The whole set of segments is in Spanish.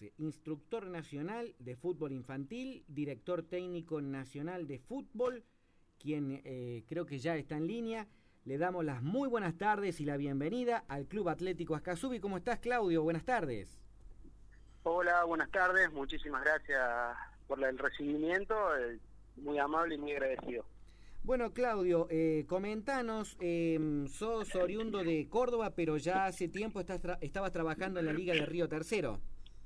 Ponce, instructor nacional de fútbol infantil, director técnico nacional de fútbol, quien creo que ya está en línea. Le damos las muy buenas tardes y la bienvenida al Club Atlético Ascasubi. ¿Cómo estás, Claudio? Buenas tardes. Hola, buenas tardes. Muchísimas gracias por el recibimiento. Muy amable y muy agradecido. Bueno, Claudio, comentanos, sos oriundo de Córdoba, pero ya hace tiempo estabas trabajando en la Liga de Río Tercero.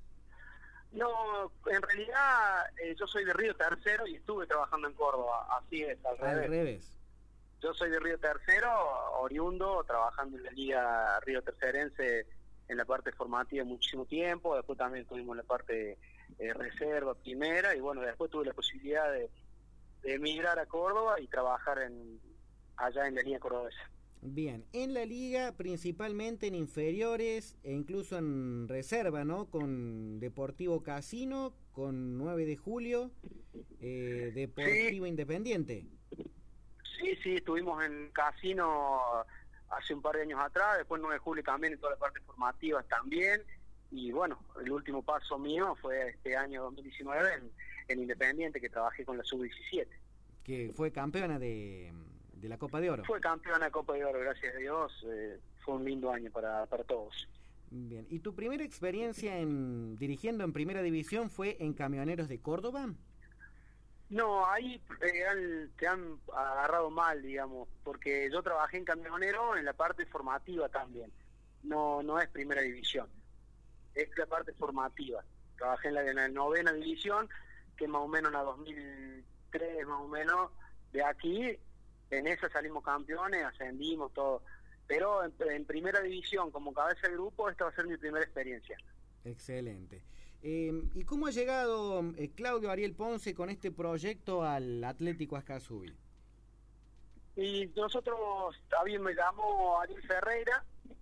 No, en realidad yo soy de Río Tercero y estuve trabajando en Córdoba, así es, al revés. Yo soy de Río Tercero, oriundo, trabajando en la Liga Río Tercerense en la parte formativa muchísimo tiempo, después también estuvimos en la parte reserva, primera, y bueno, después tuve la posibilidad de emigrar a Córdoba y trabajar allá en la Liga Cordobesa. Bien, en la Liga principalmente en inferiores e incluso en reserva, ¿no? Con Deportivo Casino, con 9 de julio, Deportivo Sí. Independiente. Sí, estuvimos en Casino hace un par de años atrás, después 9 de julio también, en toda la parte formativa también, y bueno, el último paso mío fue este año 2019 en Independiente, que trabajé con la Sub-17. Que fue campeona de la Copa de Oro. Fue campeona de Copa de Oro, gracias a Dios, fue un lindo año para todos. Bien, ¿y tu primera experiencia dirigiendo en Primera División fue en Camioneros de Córdoba? No, ahí te han agarrado mal, digamos, porque yo trabajé en Camionero en la parte formativa también. No es Primera División, es la parte formativa. Trabajé en la 9ª división, que más o menos en la 2003, más o menos, de aquí, en esa salimos campeones, ascendimos, todo. Pero en Primera División, como cabeza de grupo, esta va a ser mi primera experiencia. Excelente. ¿Y cómo ha llegado Claudio Ariel Ponce con este proyecto al Atlético Ascasubi? Y nosotros, también me llamo Ariel Ferreira,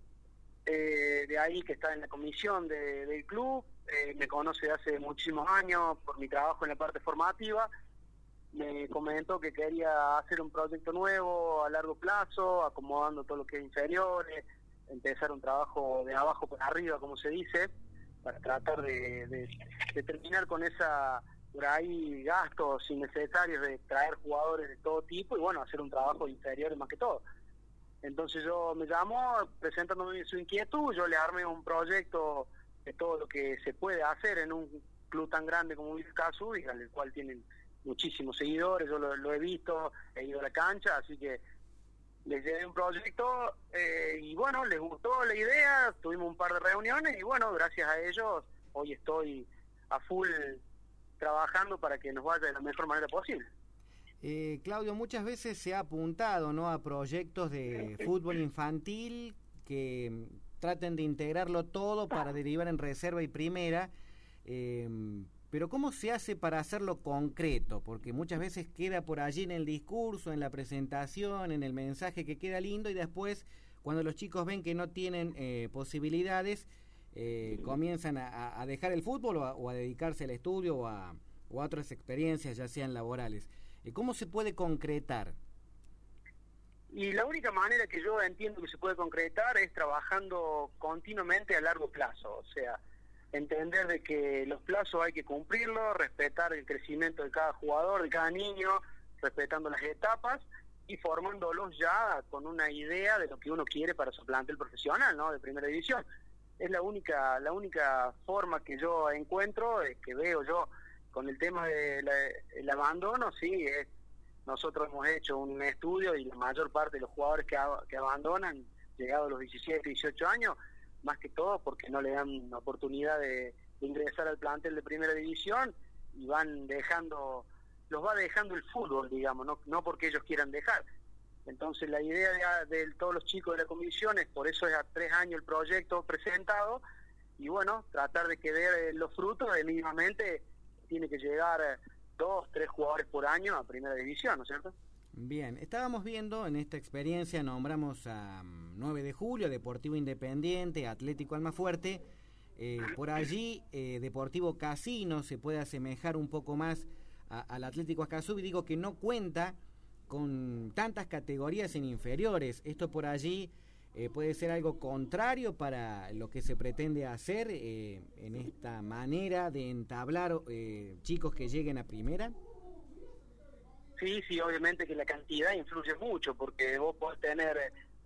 de ahí que está en la comisión del club, me conoce hace muchísimos años por mi trabajo en la parte formativa. Me comentó que quería hacer un proyecto nuevo a largo plazo, acomodando todo lo que es inferiores, empezar un trabajo de abajo para arriba, como se dice, para tratar de terminar con esa, por ahí, gastos innecesarios de traer jugadores de todo tipo y bueno, hacer un trabajo de inferiores más que todo. Entonces me llamó presentándome su inquietud, yo le armé un proyecto de todo lo que se puede hacer en un club tan grande como Ascasubi, en el cual tienen muchísimos seguidores, yo lo he visto, he ido a la cancha, así que les llevé un proyecto y bueno, les gustó la idea, tuvimos un par de reuniones y bueno, gracias a ellos hoy estoy a full trabajando para que nos vaya de la mejor manera posible. Claudio, muchas veces se ha apuntado, ¿no?, a proyectos de fútbol infantil que traten de integrarlo todo para derivar en reserva y primera, pero ¿cómo se hace para hacerlo concreto? Porque muchas veces queda por allí en el discurso, en la presentación, en el mensaje que queda lindo y después cuando los chicos ven que no tienen posibilidades, comienzan a dejar el fútbol o a dedicarse al estudio o a otras experiencias, ya sean laborales. ¿Cómo se puede concretar? Y la única manera que yo entiendo que se puede concretar es trabajando continuamente a largo plazo, o sea, entender de que los plazos hay que cumplirlos, respetar el crecimiento de cada jugador, de cada niño, respetando las etapas y formándolos ya con una idea de lo que uno quiere para su plantel profesional, ¿no?, de Primera División. Es la única forma que yo encuentro, que veo yo con el tema del abandono. Sí, nosotros hemos hecho un estudio y la mayor parte de los jugadores que abandonan, llegados a los 17, 18 años, más que todo porque no le dan oportunidad de ingresar al plantel de Primera División y los va dejando el fútbol, digamos, no porque ellos quieran dejar. Entonces la idea de todos los chicos de la comisión es, por eso es a 3 años el proyecto presentado, y bueno, tratar de que dé los frutos de mínimamente tiene que llegar 2, 3 jugadores por año a Primera División, ¿no es cierto? Bien, estábamos viendo en esta experiencia, nombramos a 9 de julio, Deportivo Independiente, Atlético Almafuerte, por allí Deportivo Casino se puede asemejar un poco más al Atlético Ascasubi, digo que no cuenta con tantas categorías en inferiores, esto por allí ¿puede ser algo contrario para lo que se pretende hacer en esta manera de entablar chicos que lleguen a primera? Sí, obviamente que la cantidad influye mucho, porque vos podés tener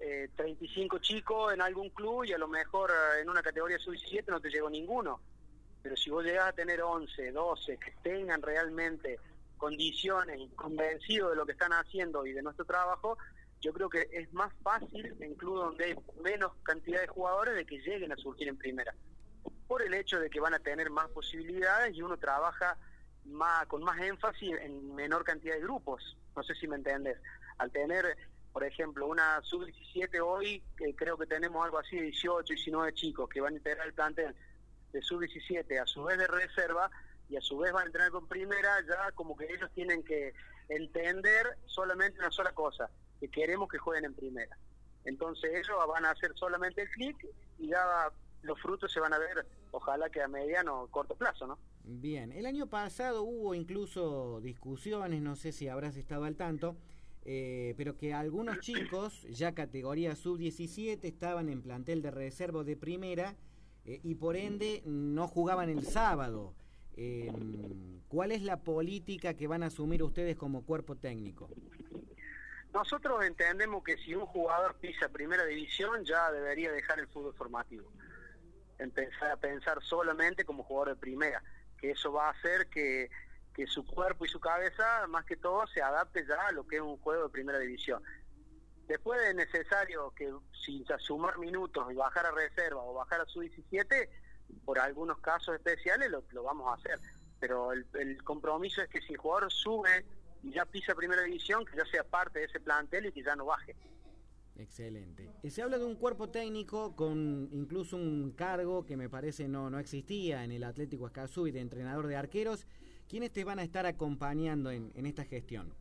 35 chicos en algún club y a lo mejor en una categoría sub-17 no te llegó ninguno. Pero si vos llegás a tener 11, 12 que tengan realmente condiciones y convencidos de lo que están haciendo y de nuestro trabajo, yo creo que es más fácil en clubes donde hay menos cantidad de jugadores de que lleguen a surgir en primera. Por el hecho de que van a tener más posibilidades y uno trabaja con más énfasis en menor cantidad de grupos. No sé si me entendés. Al tener, por ejemplo, una sub-17 hoy, creo que tenemos algo así de 18, 19 chicos que van a integrar el plantel de sub-17 a su vez de reserva y a su vez van a entrenar con primera, ya como que ellos tienen que entender solamente una sola cosa, que queremos que jueguen en primera. Entonces ellos van a hacer solamente el clic y ya los frutos se van a ver, ojalá que a mediano o corto plazo, ¿no? Bien, el año pasado hubo incluso discusiones, no sé si habrás estado al tanto, pero que algunos chicos, ya categoría sub-17, estaban en plantel de reserva de primera y por ende no jugaban el sábado. ¿Cuál es la política que van a asumir ustedes como cuerpo técnico? Nosotros entendemos que si un jugador pisa primera división ya debería dejar el fútbol formativo, empezar a pensar solamente como jugador de primera, que eso va a hacer que su cuerpo y su cabeza más que todo se adapte ya a lo que es un juego de primera división. Después es necesario que sin sumar minutos y bajar a reserva o bajar a sub-17, por algunos casos especiales lo vamos a hacer, pero el compromiso es que si el jugador sube y ya pisa primera división, que ya sea parte de ese plantel y que ya no baje. Excelente. Se habla de un cuerpo técnico con incluso un cargo que me parece no existía en el Atlético Escazú y de entrenador de arqueros. ¿Quiénes te van a estar acompañando en esta gestión?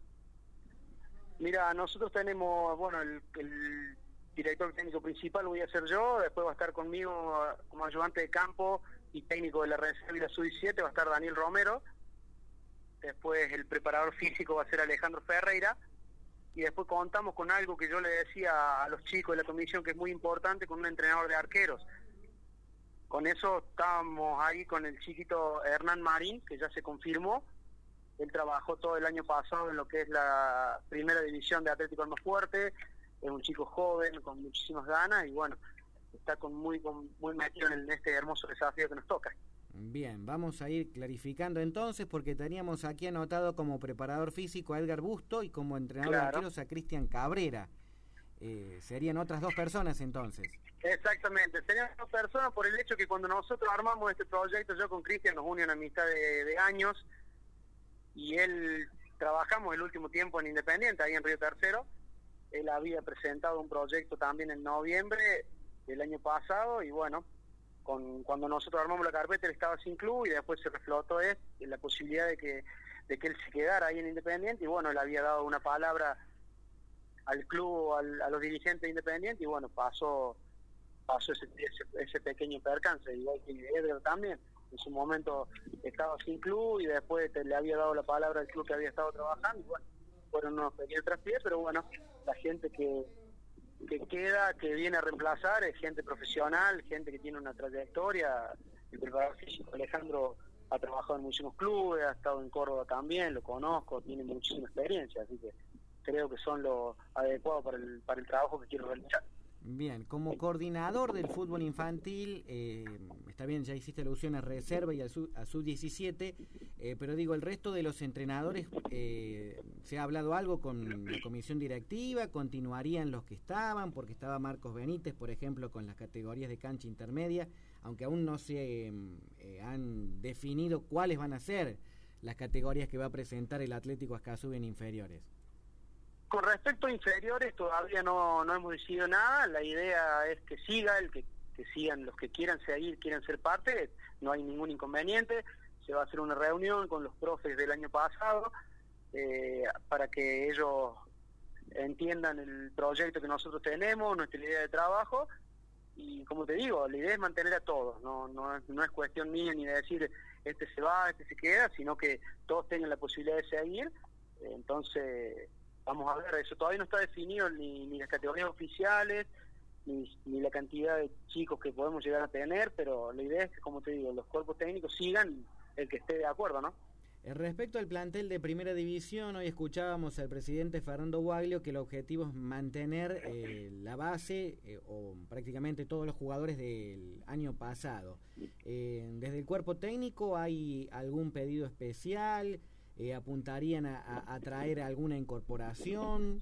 Mira, nosotros tenemos, bueno, el director técnico principal voy a ser yo, después va a estar conmigo como ayudante de campo y técnico de la reserva y la sub-17, va a estar Daniel Romero, después el preparador físico va a ser Alejandro Ferreira, y después contamos con algo que yo le decía a los chicos de la comisión que es muy importante, con un entrenador de arqueros. Con eso estábamos ahí con el chiquito Hernán Marín, que ya se confirmó. Él trabajó todo el año pasado en lo que es la primera división de Atlético Almafuerte. Es un chico joven, con muchísimas ganas, y bueno, está muy metido en este hermoso desafío que nos toca. Bien, vamos a ir clarificando entonces, porque teníamos aquí anotado como preparador físico a Edgar Busto y como entrenador de arqueros a Cristian Cabrera. Serían otras dos personas entonces. Exactamente, serían dos personas por el hecho que cuando nosotros armamos este proyecto, yo con Cristian nos une una amistad de años, y él trabajamos el último tiempo en Independiente, ahí en Río Tercero. Él había presentado un proyecto también en noviembre del año pasado, y bueno, cuando nosotros armamos la carpeta él estaba sin club, y después se reflotó la posibilidad de que él se quedara ahí en Independiente, y bueno, él había dado una palabra al club, a los dirigentes de Independiente, y bueno, pasó ese pequeño percance, igual que Edgar también. En su momento estaba sin club y después le había dado la palabra al club que había estado trabajando, y bueno, fueron unos pequeños traspiés, pero bueno, la gente que queda, que viene a reemplazar, es gente profesional, gente que tiene una trayectoria. El preparador físico Alejandro ha trabajado en muchísimos clubes, ha estado en Córdoba también, lo conozco, tiene muchísima experiencia, así que creo que son los adecuados para el trabajo que quiero realizar. Bien, como coordinador del fútbol infantil, está bien, ya hiciste alusión a reserva y a sub-17, pero digo, el resto de los entrenadores, ¿se ha hablado algo con la comisión directiva? ¿Continuarían los que estaban? Porque estaba Marcos Benítez, por ejemplo, con las categorías de cancha intermedia, aunque aún no se han definido cuáles van a ser las categorías que va a presentar el Atlético Escazú en inferiores. Con respecto a inferiores todavía no hemos decidido nada. La idea es que siga, que sigan los que quieran seguir, quieran ser parte, no hay ningún inconveniente. Se va a hacer una reunión con los profes del año pasado para que ellos entiendan el proyecto que nosotros tenemos, nuestra idea de trabajo, y como te digo, la idea es mantener a todos, no es cuestión mía ni de decir este se va, este se queda, sino que todos tengan la posibilidad de seguir. Entonces vamos a ver, eso todavía no está definido ni las categorías oficiales, ni la cantidad de chicos que podemos llegar a tener, pero la idea es que, como te digo, los cuerpos técnicos sigan el que esté de acuerdo, ¿no? Respecto al plantel de Primera División, hoy escuchábamos al presidente Fernando Guaglio que el objetivo es mantener la base o prácticamente todos los jugadores del año pasado. Desde el cuerpo técnico, ¿hay algún pedido especial? ¿Apuntarían a traer alguna incorporación?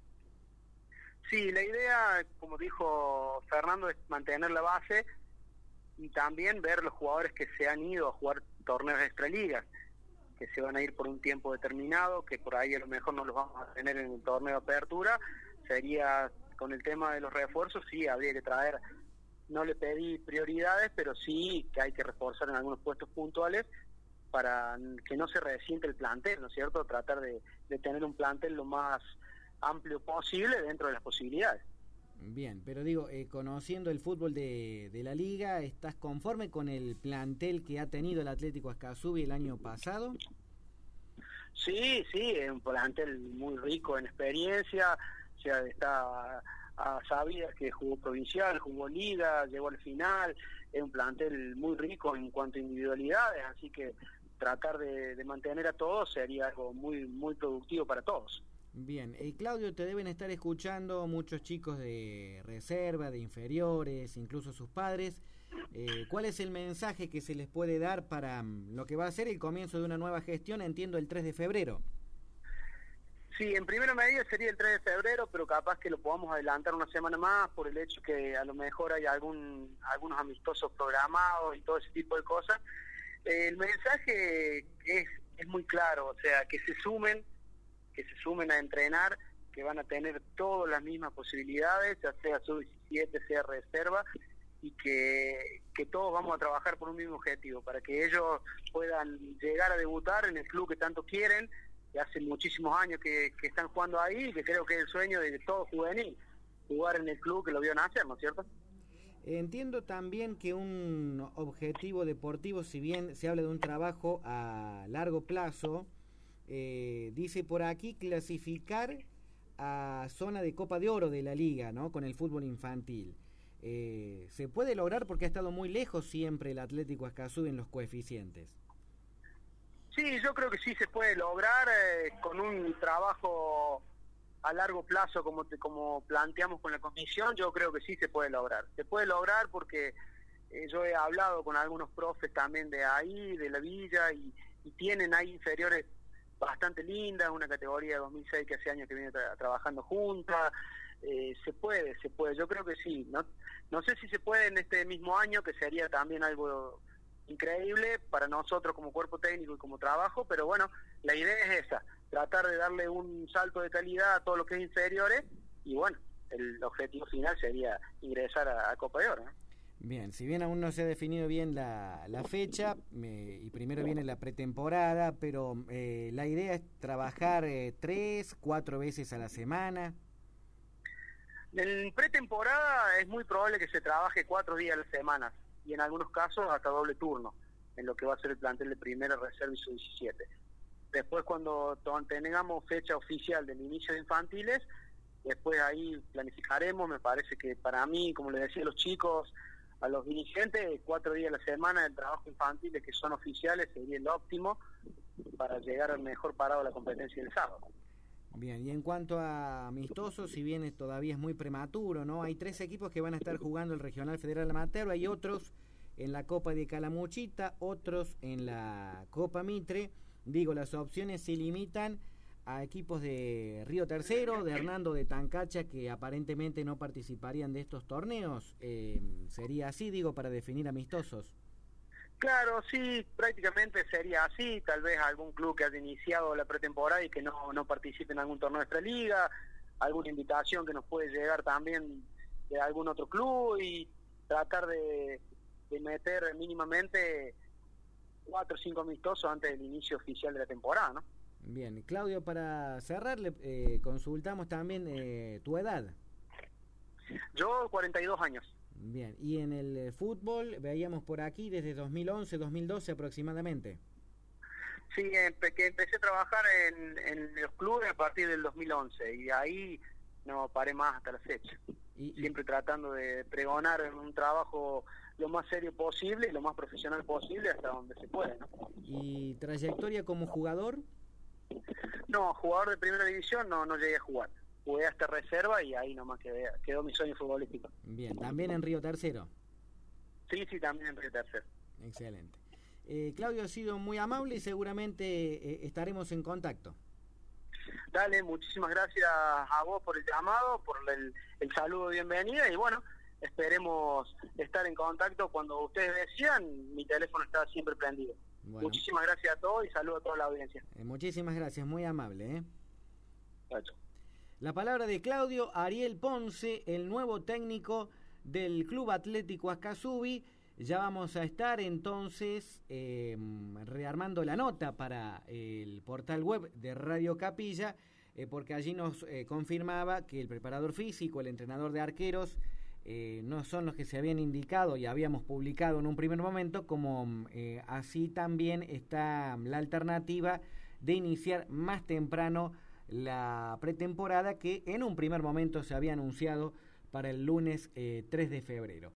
Sí, la idea, como dijo Fernando, es mantener la base y también ver los jugadores que se han ido a jugar torneos extraligas, que se van a ir por un tiempo determinado, que por ahí a lo mejor no los vamos a tener en el torneo de apertura. Sería, con el tema de los refuerzos, sí, habría que traer, no le pedí prioridades, pero sí que hay que reforzar en algunos puestos puntuales para que no se resiente el plantel, ¿no es cierto? Tratar de tener un plantel lo más amplio posible dentro de las posibilidades. Bien, pero digo, conociendo el fútbol de la liga, ¿estás conforme con el plantel que ha tenido el Atlético Ascasubi el año pasado? Sí, es un plantel muy rico en experiencia, o sea, está a Sabias, que jugó provincial, jugó liga, llegó al final, es un plantel muy rico en cuanto a individualidades, así que tratar de mantener a todos sería algo muy, muy productivo para todos. Bien, Claudio, te deben estar escuchando muchos chicos de reserva, de inferiores, incluso sus padres. ¿Cuál es el mensaje que se les puede dar para lo que va a ser el comienzo de una nueva gestión, entiendo, el 3 de febrero? Sí, en primera medida sería el 3 de febrero, pero capaz que lo podamos adelantar una semana más por el hecho que a lo mejor hay algunos amistosos programados y todo ese tipo de cosas. El mensaje es muy claro, o sea, que se sumen a entrenar, que van a tener todas las mismas posibilidades, ya sea sub-17, sea reserva, y que todos vamos a trabajar por un mismo objetivo, para que ellos puedan llegar a debutar en el club que tanto quieren, que hace muchísimos años que están jugando ahí, y que creo que es el sueño de todo juvenil, jugar en el club que lo vio nacer, ¿no es cierto? Entiendo también que un objetivo deportivo, si bien se habla de un trabajo a largo plazo, dice por aquí clasificar a zona de Copa de Oro de la Liga, ¿no? Con el fútbol infantil. ¿Se puede lograr? Porque ha estado muy lejos siempre el Atlético Ascasubi en los coeficientes. Sí, yo creo que sí se puede lograr con un trabajo a largo plazo como planteamos con la comisión. Yo creo que sí se puede lograr. Se puede lograr porque yo he hablado con algunos profes también de ahí, de la villa, y tienen ahí inferiores bastante linda, una categoría de 2006 que hace años que viene trabajando juntas. Se puede, yo creo que sí. No sé si se puede en este mismo año, que sería también algo increíble para nosotros como cuerpo técnico y como trabajo, pero bueno, la idea es esa, tratar de darle un salto de calidad a todo lo que es inferiores, y bueno, el objetivo final sería ingresar a Copa de Oro, ¿no? Bien, si bien aún no se ha definido bien la fecha, y primero viene la pretemporada, pero la idea es trabajar 3, 4 veces a la semana. En pretemporada es muy probable que se trabaje 4 días a la semana, y en algunos casos hasta doble turno, en lo que va a ser el plantel de primera, reserva y sub-17. Después, cuando tengamos fecha oficial del inicio de infantiles, después ahí planificaremos. Me parece que para mí, como les decía a los chicos, a los dirigentes, 4 días a la semana del trabajo infantil que son oficiales sería el óptimo para llegar al mejor parado a la competencia del sábado. Bien, y en cuanto a amistosos, si bien todavía es muy prematuro, ¿no? Hay 3 equipos que van a estar jugando el Regional Federal Amateur, hay otros en la Copa de Calamuchita, otros en la Copa Mitre. Digo, las opciones se limitan a equipos de Río Tercero, de Hernando de Tancacha, que aparentemente no participarían de estos torneos. ¿Sería así, digo, para definir amistosos? Claro, sí, prácticamente sería así. Tal vez algún club que haya iniciado la pretemporada y que no participe en algún torneo de nuestra liga, alguna invitación que nos puede llegar también de algún otro club, y tratar de meter mínimamente 4 o 5 amistosos antes del inicio oficial de la temporada, ¿no? Bien, Claudio, para cerrar, consultamos también tu edad. Yo, 42 años. Bien, y en el fútbol, veíamos por aquí desde 2011, 2012 aproximadamente. Sí, que empecé a trabajar en los clubes a partir del 2011, y ahí no paré más hasta la fecha. siempre tratando de pregonar un trabajo lo más serio posible y lo más profesional posible hasta donde se puede, ¿no? ¿Y trayectoria como jugador? No, jugador de primera división no llegué a jugar. Jugué hasta reserva y ahí nomás quedó mi sueño futbolístico. Bien, ¿también en Río Tercero? Sí, también en Río Tercero. Excelente. Claudio, ha sido muy amable y seguramente estaremos en contacto. Dale, muchísimas gracias a vos por el llamado, por el saludo de bienvenida y bueno, esperemos estar en contacto cuando ustedes decían. Mi teléfono está siempre prendido. Bueno. Muchísimas gracias a todos y saludo a toda la audiencia. Muchísimas gracias, muy amable. Gracias. La palabra de Claudio Ariel Ponce, el nuevo técnico del Club Atlético Ascasubi. Ya vamos a estar entonces rearmando la nota para el portal web de Radio Capilla, porque allí nos confirmaba que el preparador físico, el entrenador de arqueros, no son los que se habían indicado y habíamos publicado en un primer momento, como así también está la alternativa de iniciar más temprano la pretemporada, que en un primer momento se había anunciado para el lunes 3 de febrero.